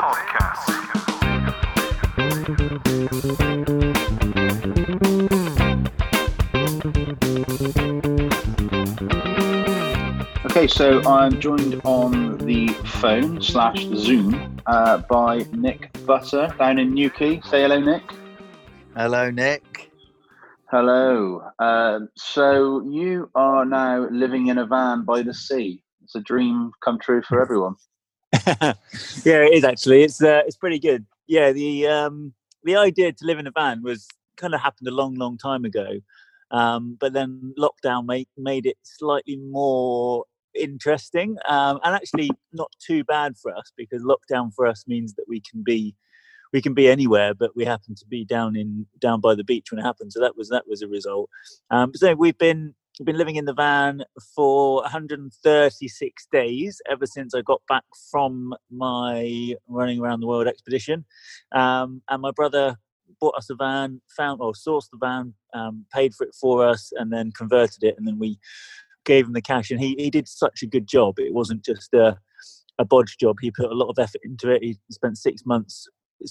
Okay, so I'm joined on the phone / Zoom by Nick Butter down in Newquay. Say hello, Nick. Hello, Nick. Hello. So you are now living in a van by the sea. It's a dream come true for everyone. Yeah, it is actually. It's pretty good. Yeah, the idea to live in a van was kind of happened a long time ago, but then lockdown made it slightly more interesting, and actually not too bad for us, because lockdown for us means that we can be anywhere, but we happen to be down by the beach when it happened. So that was a result. So we've been living in the van for 136 days ever since I got back from my running around the world expedition. And my brother bought us a van, sourced the van, paid for it for us, and then converted it. And then we gave him the cash, and he did such a good job. It wasn't just a bodge job. He put a lot of effort into it. He spent 6 months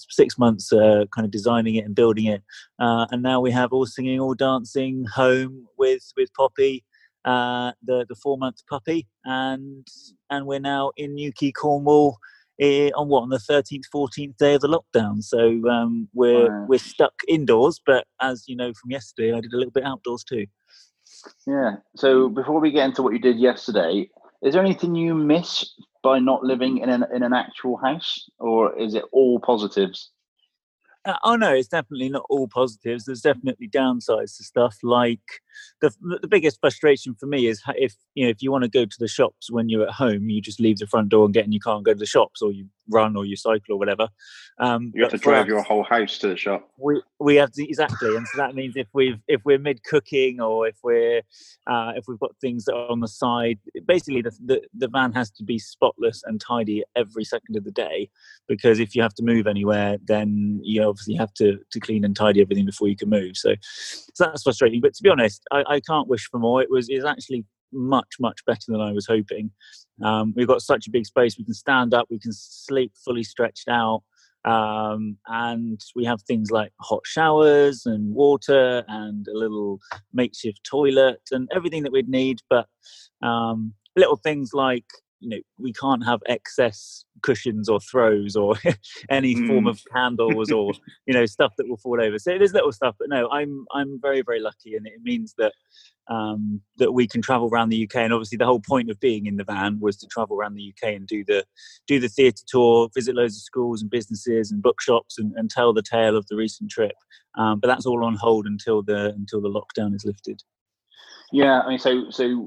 kind of designing it and building it, and now we have all singing, all dancing home with Poppy, the 4-month puppy, and we're now in Newquay, Cornwall, on the 13th 14th day of the lockdown. So we're stuck indoors, but as you know from yesterday, I did a little bit outdoors too. Yeah. So before we get into what you did yesterday, is there anything you miss by not living in an actual house, or is it all positives? Oh no, it's definitely not all positives. There's definitely downsides to stuff. Like the biggest frustration for me is if you want to go to the shops when you're at home, you just leave the front door and get in your car and go to the shops, or you run or you cycle or whatever. You have to drive your whole house to the shop. We have to, exactly, and so that means if we're mid cooking, or if we've got things that are on the side, basically the van has to be spotless and tidy every second of the day, because if you have to move anywhere, then you obviously have to clean and tidy everything before you can move. So that's frustrating. But to be honest, I can't wish for more. It's actually much better than I was hoping. We've got such a big space. We can stand up, we can sleep fully stretched out, and we have things like hot showers and water and a little makeshift toilet and everything that we'd need. But little things like, we can't have excess cushions or throws or any form of candles or stuff that will fall over. So it is little stuff, but no, I'm very lucky, and it means that that we can travel around the UK. And obviously the whole point of being in the van was to travel around the UK and do the theatre tour, visit loads of schools and businesses and bookshops, and tell the tale of the recent trip. But that's all on hold until the lockdown is lifted. Yeah, I mean, so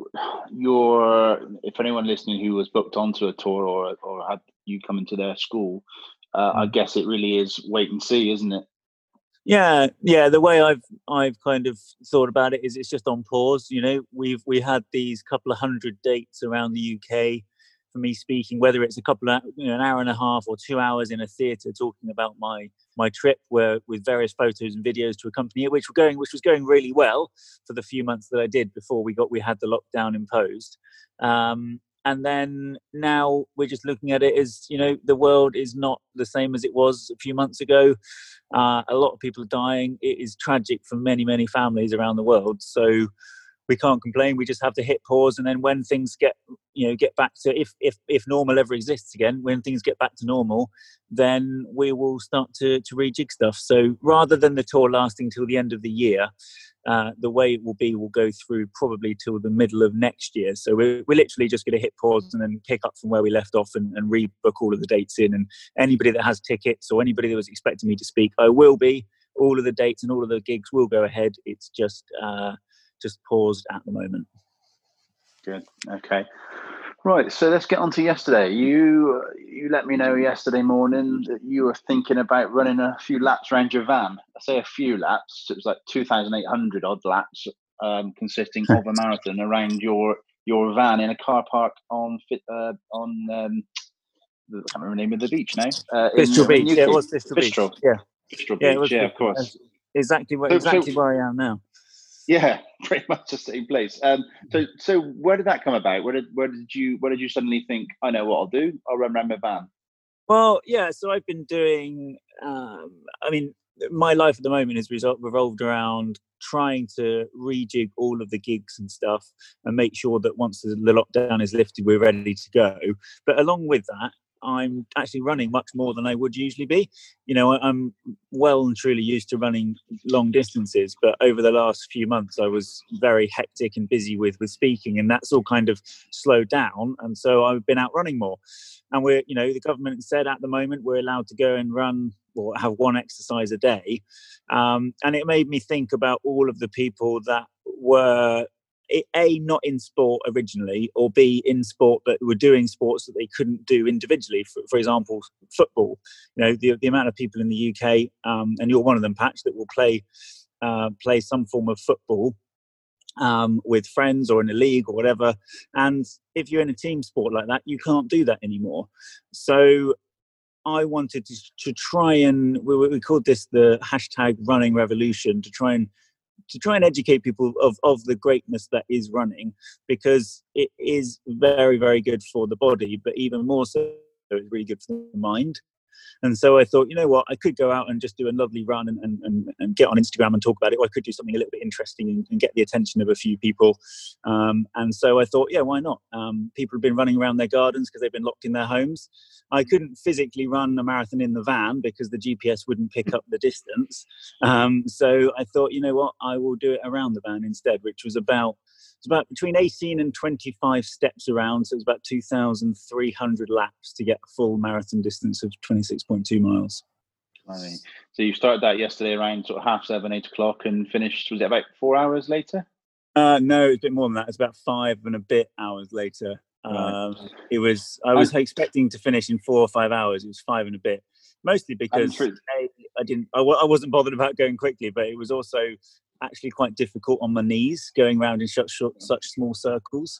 if anyone listening who was booked onto a tour or had you come into their school, I guess it really is wait and see, isn't it? Yeah. The way I've kind of thought about it is it's just on pause. We had these couple of 100 dates around the UK for me speaking, whether it's an hour and a half or 2 hours in a theatre talking about my trip, with various photos and videos to accompany it, which was going really well for the few months that I did before we had the lockdown imposed. And then now we're just looking at it as, the world is not the same as it was a few months ago. A lot of people are dying. It is tragic for many families around the world. So we can't complain. We just have to hit pause, and then when things get back to, if normal ever exists again, when things get back to normal, then we will start to rejig stuff. So rather than the tour lasting till the end of the year, the way it will go through probably till the middle of next year. So we're literally just going to hit pause and then pick up from where we left off and rebook all of the dates in. And anybody that has tickets or anybody that was expecting me to speak, I will be. All of the dates and all of the gigs will go ahead. It's just paused at the moment. Good. Okay. Right. So let's get on to yesterday. You let me know yesterday morning that you were thinking about running a few laps around your van. I say a few laps. It was like 2,800 odd laps, consisting of a marathon around your van in a car park on I can't remember the name of the beach now. Bistro Beach. Yeah, it was Bistro Beach. Yeah. Bistro Beach. Yeah, of course. Exactly where I am now. Yeah, pretty much the same place. So where did that come about? Where did you suddenly think, I know what I'll do? I'll run around my van? Well, yeah. So I've been doing. I mean, my life at the moment is revolved around trying to rejig all of the gigs and stuff, and make sure that once the lockdown is lifted, we're ready to go. But along with that, I'm actually running much more than I would usually be. I'm well and truly used to running long distances, but over the last few months, I was very hectic and busy with speaking, and that's all kind of slowed down. And so I've been out running more. And the government said at the moment we're allowed to go and run or have one exercise a day. And it made me think about all of the people that were A, not in sport originally, or B, in sport but were doing sports that they couldn't do individually. For example, football. The amount of people in the UK, and you're one of them, Patch, that will play some form of football with friends or in a league or whatever. And if you're in a team sport like that, you can't do that anymore. So I wanted to try and we called this the hashtag running revolution, to try and educate people of the greatness that is running, because it is very, very good for the body, but even more so, it's really good for the mind. And so I thought, you know what, I could go out and just do a lovely run and get on Instagram and talk about it, or I could do something a little bit interesting and get the attention of a few people. And so I thought, yeah, why not? People have been running around their gardens because they've been locked in their homes. I couldn't physically run a marathon in the van because the GPS wouldn't pick up the distance. So I thought, you know what, I will do it around the van instead, which was about between 18 and 25 steps around. So it's about 2,300 laps to get a full marathon distance of 26.2 miles. Right. So you started that yesterday around sort of 7:30, 8 o'clock, and finished, was it about 4 hours later? No, it's a bit more than that. It's about 5 and a bit hours later. Right. I was expecting to finish in 4 or 5 hours. It was 5 and a bit, mostly because I wasn't bothered about going quickly, but it was also actually quite difficult on my knees going around in such small circles.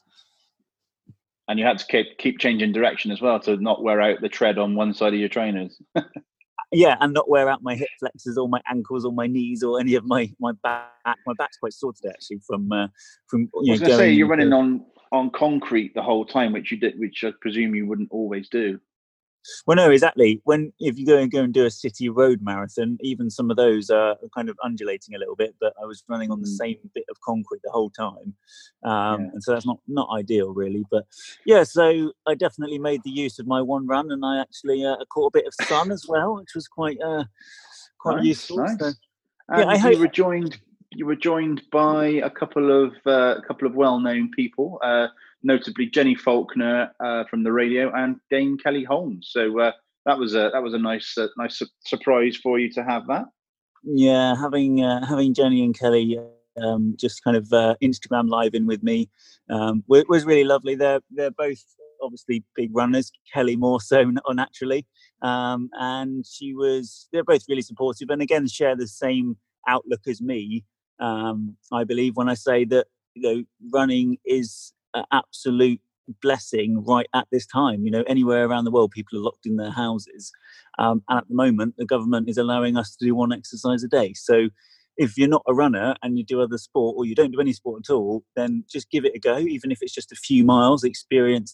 And you had to keep changing direction as well to not wear out the tread on one side of your trainers. Yeah, and not wear out my hip flexors or my ankles or my knees or any of my back. My back's quite sore today, actually, from I was going to say, you're running on concrete the whole time, which I presume you wouldn't always do. Well, no, exactly. If you go and do a city road marathon, even some of those are kind of undulating a little bit. But I was running on the same bit of concrete the whole time, and so that's not ideal, really. But yeah, so I definitely made the use of my one run, and I actually caught a bit of sun as well, which was quite nice, useful. Nice. So, and you were joined by a couple of well-known people, notably Jenny Faulkner from the radio and Dame Kelly Holmes. So that was a nice surprise for you to have that. Yeah, having Jenny and Kelly just kind of Instagram live in with me was really lovely. They're both obviously big runners. Kelly more so naturally, and they're both really supportive, and again share the same outlook as me. I believe when I say that running is an absolute blessing right at this time. Anywhere around the world, people are locked in their houses, and at the moment the government is allowing us to do one exercise a day. So if you're not a runner and you do other sport, or you don't do any sport at all, then just give it a go, even if it's just a few miles. Experience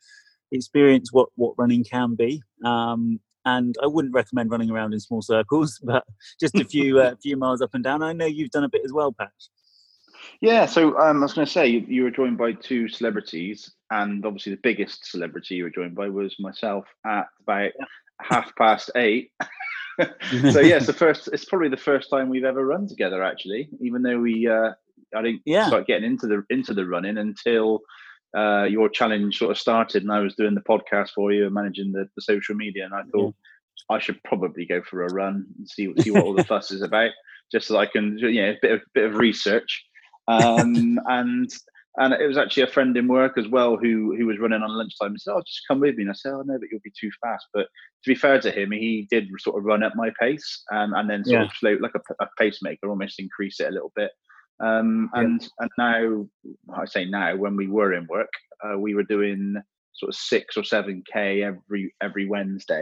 what running can be. And I wouldn't recommend running around in small circles, but just a few miles up and down. I know you've done a bit as well, Patch. Yeah, so I was going to say, you were joined by two celebrities, and obviously the biggest celebrity you were joined by was myself at about 8:30. So yes, it's probably the first time we've ever run together, actually, even though I didn't start getting into the running until your challenge sort of started, and I was doing the podcast for you and managing the social media, and I thought I should probably go for a run and see what all the fuss is about, just so I can, a bit of research. And it was actually a friend in work as well who was running on lunchtime. He said, "Oh, just come with me." And I said, "Oh, no, but you'll be too fast." But to be fair to him, he did sort of run at my pace, and then sort of slow, like a pacemaker, almost increase it a little bit. And now, I say now, when we were in work, we were doing sort of 6 or 7K every Wednesday.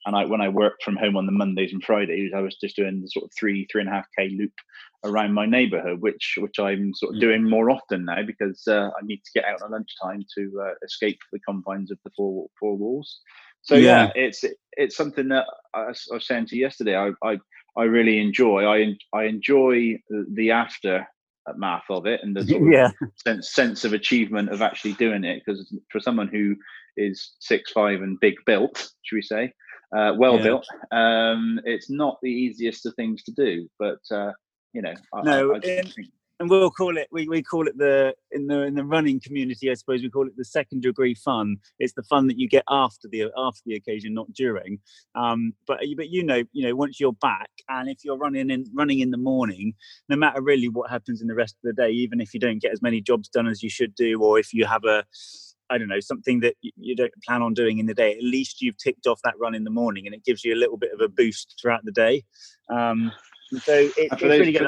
when I worked from home on the Mondays and Fridays, I was just doing the sort of 3.5K loop around my neighbourhood, which I'm sort of doing more often now, because I need to get out at lunchtime to escape the confines of the four walls. So yeah, it's something that I was saying to you yesterday. I really enjoy. I enjoy the aftermath of it, and the sort of sense of achievement of actually doing it. Because for someone who is 6'5" and big built, should we say, built, it's not the easiest of things to do. But I just think. And we'll call it. We call it in the running community, I suppose we call it the second degree fun. It's the fun that you get after the occasion, not during. But once you're back, and if you're running in the morning, no matter really what happens in the rest of the day, even if you don't get as many jobs done as you should do, or if you have something that you don't plan on doing in the day, at least you've ticked off that run in the morning, and it gives you a little bit of a boost throughout the day. So it's really good.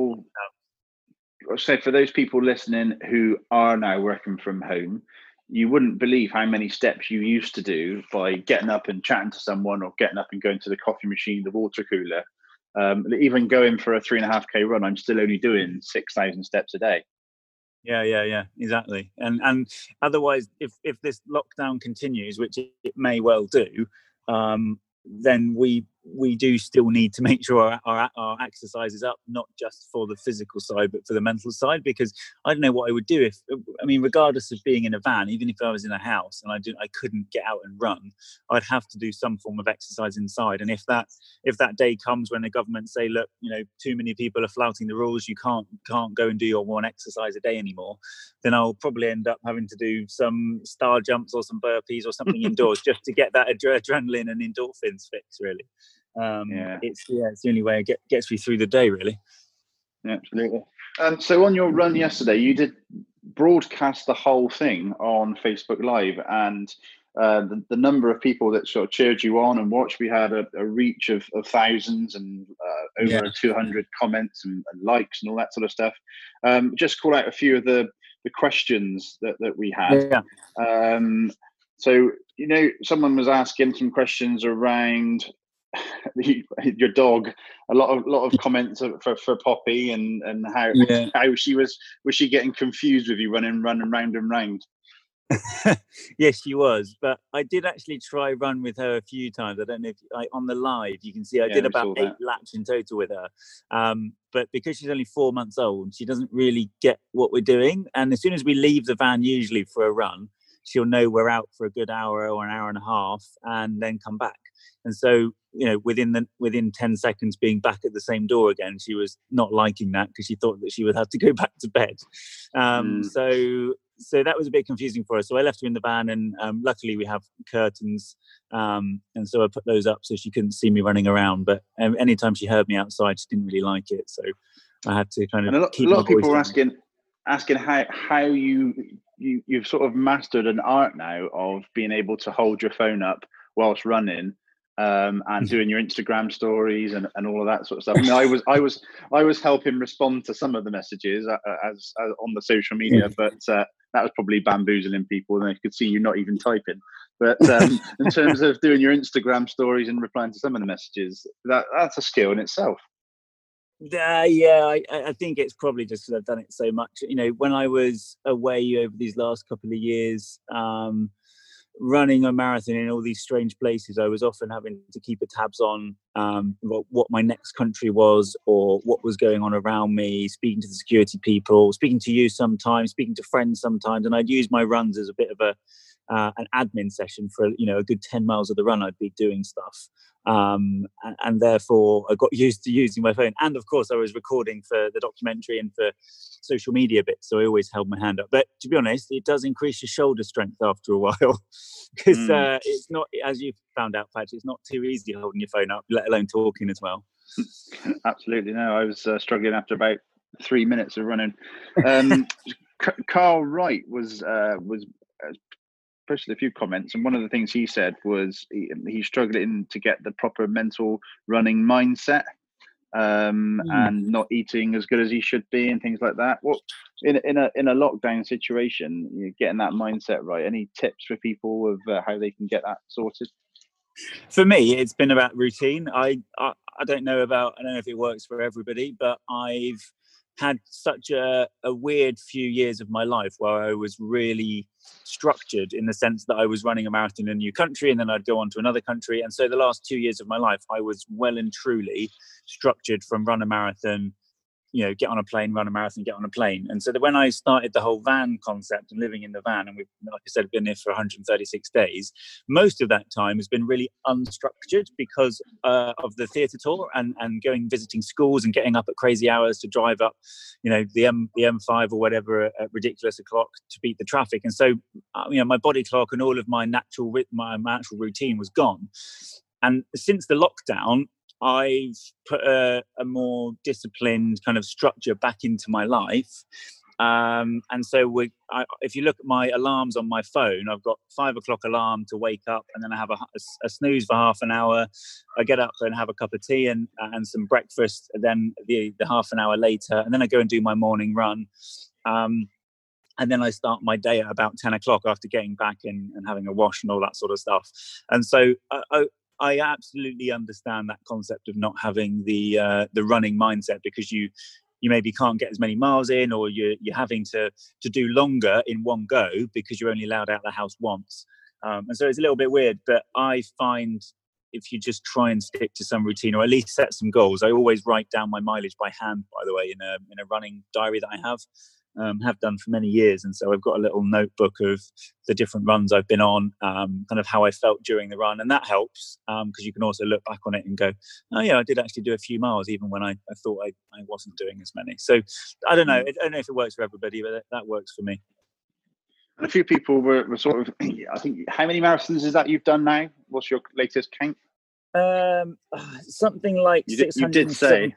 For those people listening who are now working from home, you wouldn't believe how many steps you used to do by getting up and chatting to someone, or getting up and going to the coffee machine, the water cooler. Even going for a 3.5K run, I'm still only doing 6,000 steps a day. Yeah, exactly. And otherwise, if this lockdown continues, which it may well do, then we do still need to make sure our exercise is up, not just for the physical side, but for the mental side. Because I don't know what I would do regardless of being in a van, even if I was in a house and I couldn't get out and run, I'd have to do some form of exercise inside. And if that day comes when the government say, look, too many people are flouting the rules, you can't go and do your one exercise a day anymore, then I'll probably end up having to do some star jumps or some burpees or something indoors, just to get that adrenaline and endorphins fix, really. It's the only way it gets me through the day, really. Yeah, absolutely. So on your run yesterday, you did broadcast the whole thing on Facebook Live, and the number of people that sort of cheered you on and watched, we had a reach of thousands, and over 200 comments and likes and all that sort of stuff. Just call out a few of the questions that we had. So someone was asking some questions around your dog. A lot of comments for Poppy, and how she was she getting confused with you running round and round. Yes, she was, but I did actually try run with her a few times. I don't know if on the live you can see I did about 8 laps in total with her, but because she's only 4 months old, she doesn't really get what we're doing. And as soon as we leave the van, usually for a run, she'll know we're out for a good hour or an hour and a half, and then come back. And so, within 10 seconds being back at the same door again, she was not liking that, because she thought that she would have to go back to bed. So that was a bit confusing for us. So I left her in the van, and luckily we have curtains, and so I put those up so she couldn't see me running around. But anytime she heard me outside, she didn't really like it. So I had to kind of keep. A lot of people were asking how you've sort of mastered an art now of being able to hold your phone up whilst running, and doing your Instagram stories and all of that sort of stuff. I mean, I was helping respond to some of the messages as on the social media, but that was probably bamboozling people, and they could see you not even typing. But in terms of doing your Instagram stories and replying to some of the messages, that's a skill in itself. I think it's probably just because I've done it so much. When I was away over these last couple of years, running a marathon in all these strange places, I was often having to keep tabs on what my next country was, or what was going on around me, speaking to the security people, speaking to you sometimes, speaking to friends sometimes. And I'd use my runs as a bit of an admin session for a good 10 miles of the run. I'd be doing stuff, and therefore I got used to using my phone. And of course I was recording for the documentary and for social media bits, so I always held my hand up. But to be honest, it does increase your shoulder strength after a while, because it's not, as you found out, Patch, it's not too easy holding your phone up, let alone talking as well. Absolutely. No, I was struggling after about 3 minutes of running. Carl Wright was posted a few comments, and one of the things he said was he's struggling to get the proper mental running mindset, and not eating as good as he should be, and things like that. What in a lockdown situation, getting that mindset right? Any tips for people of how they can get that sorted? For me, it's been about routine. I don't know if it works for everybody, but I've had such a weird few years of my life where I was really structured in the sense that I was running a marathon in a new country and then I'd go on to another country. And so the last 2 years of my life, I was well and truly structured from run a marathon, get on a plane, run a marathon, get on a plane. And so that when I started the whole van concept and living in the van, and we've, like I said, been here for 136 days, most of that time has been really unstructured because of the theatre tour and going visiting schools and getting up at crazy hours to drive up, the M5 or whatever at ridiculous o'clock to beat the traffic. And so, my body clock and all of my natural routine was gone. And since the lockdown, I've put a more disciplined kind of structure back into my life. And so if you look at my alarms on my phone, I've got 5 o'clock alarm to wake up, and then I have a snooze for half an hour. I get up and have a cup of tea and some breakfast, and then the half an hour later, and then I go and do my morning run. And then I start my day at about 10 o'clock after getting back and having a wash and all that sort of stuff. And so I absolutely understand that concept of not having the running mindset, because you maybe can't get as many miles in, or you're having to do longer in one go because you're only allowed out of the house once. And so it's a little bit weird, but I find if you just try and stick to some routine, or at least set some goals. I always write down my mileage by hand, by the way, in a running diary that I have done for many years. And so I've got a little notebook of the different runs I've been on, kind of how I felt during the run. And that helps because you can also look back on it and go, oh yeah, I did actually do a few miles even when I thought I wasn't doing as many. So I don't know. I don't know if it works for everybody, but that works for me. And a few people were sort of, I think, how many marathons is that you've done now? What's your latest count? Something like 676,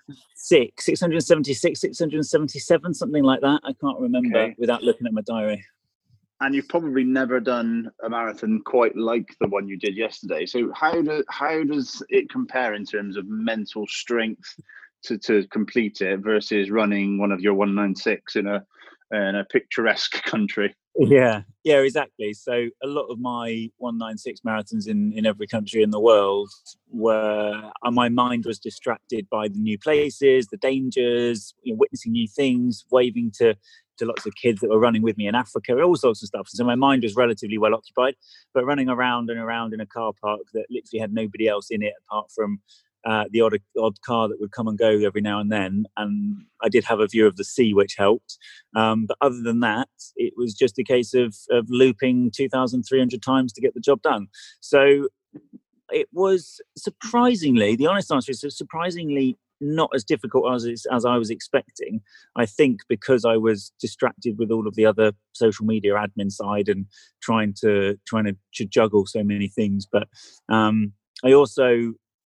677, something like that. I can't remember without looking at my diary. And you've probably never done a marathon quite like the one you did yesterday. So how does it compare in terms of mental strength to complete it versus running one of your 196 in a picturesque country? Yeah, exactly. So a lot of my 196 marathons in every country in the world were, my mind was distracted by the new places, the dangers, witnessing new things, waving to lots of kids that were running with me in Africa, all sorts of stuff. So my mind was relatively well occupied, but running around and around in a car park that literally had nobody else in it apart from the odd car that would come and go every now and then. And I did have a view of the sea, which helped. But other than that, it was just a case of looping 2,300 times to get the job done. So it was surprisingly, the honest answer is surprisingly not as difficult as I was expecting. I think because I was distracted with all of the other social media admin side and trying to juggle so many things. But I also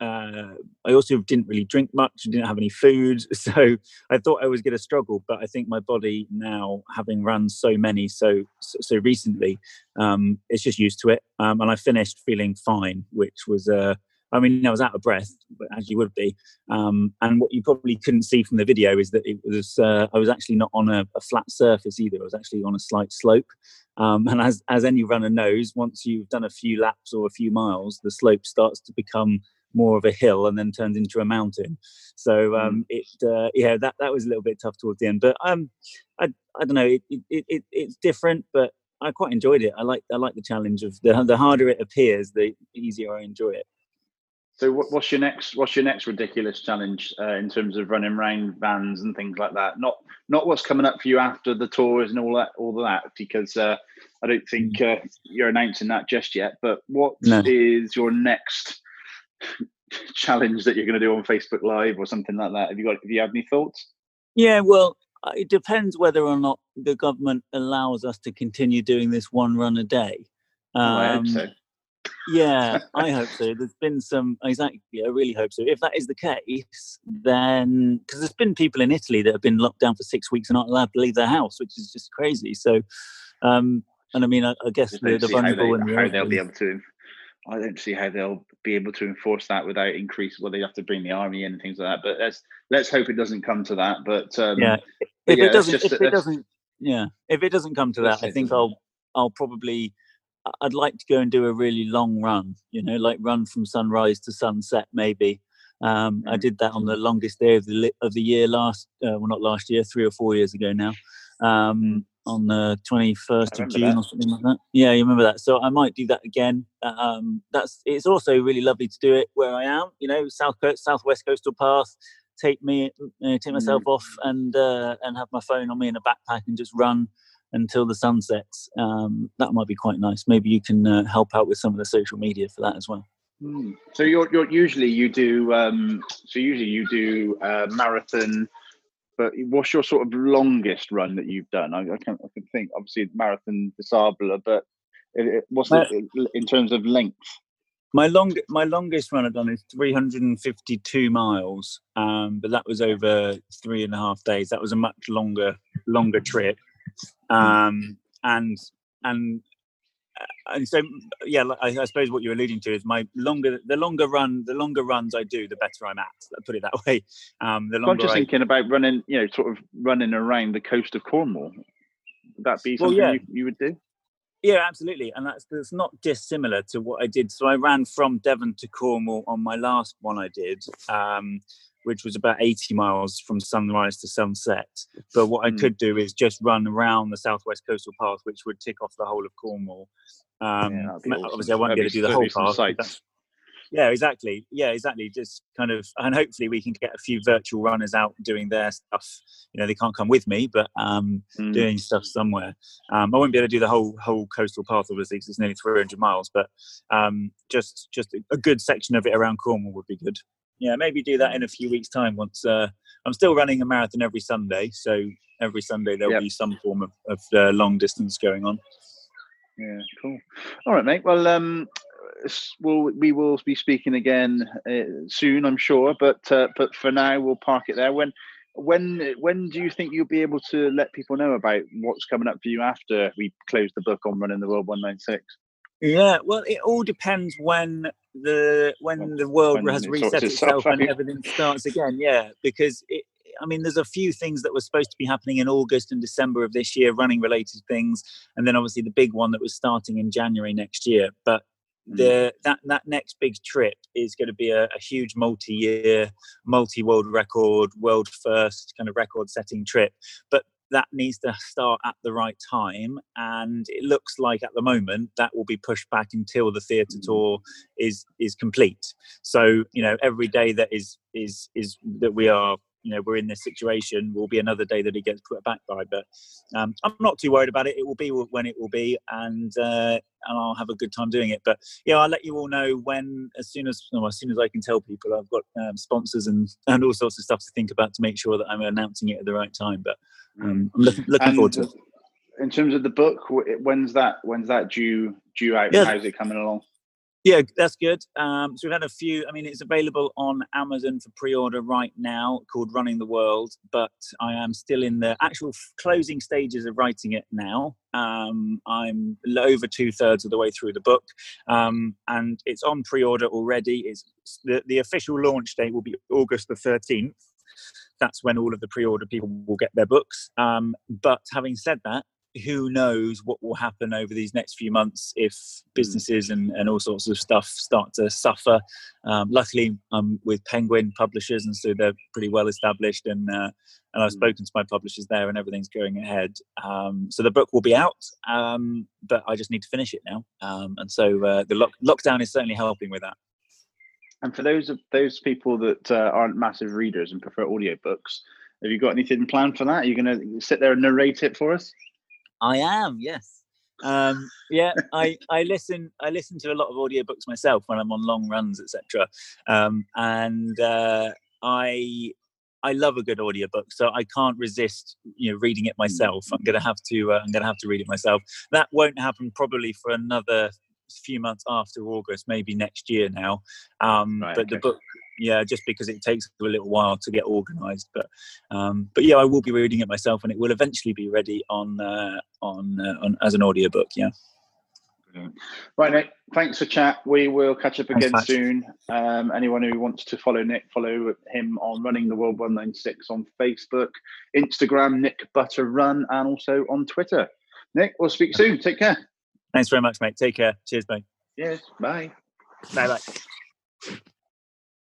didn't really drink much. I didn't have any food, so I thought I was going to struggle. But I think my body now, having run so many so recently, it's just used to it. And I finished feeling fine, which was I was out of breath, as you would be. And what you probably couldn't see from the video is that it was I was actually not on a flat surface either. I was actually on a slight slope. And as any runner knows, once you've done a few laps or a few miles, the slope starts to become more of a hill and then turns into a mountain. So that was a little bit tough towards the end. But I don't know. It's different, but I quite enjoyed it. I like the challenge of the harder it appears, the easier I enjoy it. So what's your next ridiculous challenge in terms of running around vans and things like that? Not what's coming up for you after the tours and all that, because I don't think you're announcing that just yet. But what is your next challenge that you're going to do on Facebook Live or something like that? Have you had any thoughts? Yeah, well, it depends whether or not the government allows us to continue doing this one run a day. I hope so. Yeah, I hope so. There's been exactly, I really hope so. If that is the case, then, because there's been people in Italy that have been locked down for 6 weeks and not allowed to leave their house, which is just crazy. So, and I mean, I guess the vulnerable how they'll be able to. I don't see how they'll be able to enforce that without increase. Well, they have to bring the army in and things like that. But let's hope it doesn't come to that. But if it doesn't come to that, I think I'll probably I'd like to go and do a really long run, like run from sunrise to sunset, maybe. I did that on the longest day of the year not last year, 3 or 4 years ago now, on the 21st of June or something like that. Yeah, you remember that. So I might do that again. It's also really lovely to do it where I am, Southwest Coastal Path. Take myself off and have my phone on me in a backpack and just run until the sun sets. That might be quite nice. Maybe you can help out with some of the social media for that as well. So usually you do marathon, but what's your sort of longest run that you've done? I can think, obviously Marathon des Sables, but what's in terms of length? My longest run I've done is 352 miles, but that was over 3.5 days. That was a much longer trip, and so I suppose what you're alluding to is the longer runs I do, the better I'm at. Let's put it that way. I'm just thinking about running, sort of running around the coast of Cornwall. Would that be something you would do? Yeah, absolutely, and that's not dissimilar to what I did. So I ran from Devon to Cornwall on my last one I did, which was about 80 miles from sunrise to sunset. But what I could do is just run around the Southwest Coastal Path, which would tick off the whole of Cornwall. Awesome. Obviously, I won't be able to do the whole path. Yeah, exactly. Just kind of, and hopefully we can get a few virtual runners out doing their stuff. They can't come with me, but doing stuff somewhere. I won't be able to do the whole coastal path, obviously, because it's nearly 300 miles. But just a good section of it around Cornwall would be good. Yeah, maybe do that in a few weeks' time. Once I'm still running a marathon every Sunday, so every Sunday there'll be some form of long distance going on. Yeah, cool. All right, mate. Well, we will be speaking again soon, I'm sure. But for now, we'll park it there. When do you think you'll be able to let people know about what's coming up for you after we close the book on Running the World 196? Yeah, well, it all depends when the world has reset itself and everything starts again. Yeah, because there's a few things that were supposed to be happening in August and December of this year, running related things, and then obviously the big one that was starting in January next year. But that next big trip is going to be a huge multi-year, multi-world record, world first kind of record-setting trip. But that needs to start at the right time, and it looks like at the moment that will be pushed back until the theatre tour is complete. So every day that is that we are we're in this situation will be another day that it gets put back by. But I'm not too worried about it. It will be when it will be, and I'll have a good time doing it. But I'll let you all know as soon as I can tell people. I've got sponsors and all sorts of stuff to think about to make sure that I'm announcing it at the right time. But I'm looking forward to it. In terms of the book, when's that due out? Yeah. How's it coming along? Yeah, that's good. So we've had a few. It's available on Amazon for pre-order right now, called Running the World. But I am still in the actual closing stages of writing it now. I'm over 2/3 of the way through the book, and it's on pre-order already. It's the official launch date will be August the 13th. That's when all of the pre-order people will get their books. But having said that, who knows what will happen over these next few months if businesses and all sorts of stuff start to suffer. Luckily, I'm with Penguin Publishers, and so they're pretty well established, and I've spoken to my publishers there, and everything's going ahead. So the book will be out, but I just need to finish it now. And so the lockdown is certainly helping with that. And for those people that aren't massive readers and prefer audiobooks, have you got anything planned for that? Are you going to sit there and narrate it for us? I am, yes. I listen to a lot of audiobooks myself when I'm on long runs, etc. And I love a good audiobook, so I can't resist reading it myself. I'm gonna have to read it myself. That won't happen probably for another few months after August, maybe next year now. But the book, just because it takes a little while to get organised. But I will be reading it myself, and it will eventually be ready on as an audiobook. Yeah. Right, Nick. Thanks for chat. We will catch up again soon. Anyone who wants to follow Nick, follow him on Running the World 196 on Facebook, Instagram, Nick Butter Run, and also on Twitter. Nick, we'll speak soon. Take care. Thanks very much, mate. Take care. Cheers, mate. Yes. Bye. Bye bye.